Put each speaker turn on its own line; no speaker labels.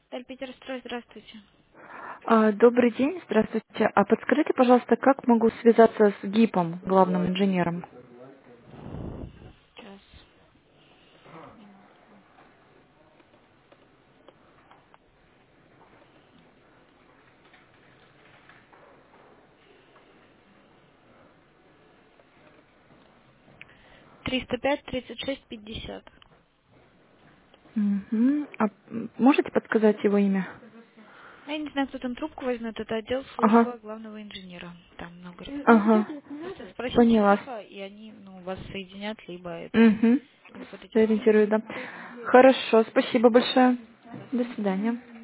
Эльпитерстрой, здравствуйте.
Добрый день, здравствуйте. А подскажите, пожалуйста, как могу связаться с ГИПом, главным инженером?
Сейчас, минутку. 305-36-50.
Мгм. Можете подсказать его имя?
Я не знаю, кто там трубку возьмет, это отдел
Ага,
службы главного инженера. Там много
ага,
респондентов. Просто спросите
поняла.
ГИФа, и они вас соединят, либо
Угу.
либо по телефону
Сориентирую, да.
наберете.
Хорошо, спасибо большое. До свидания.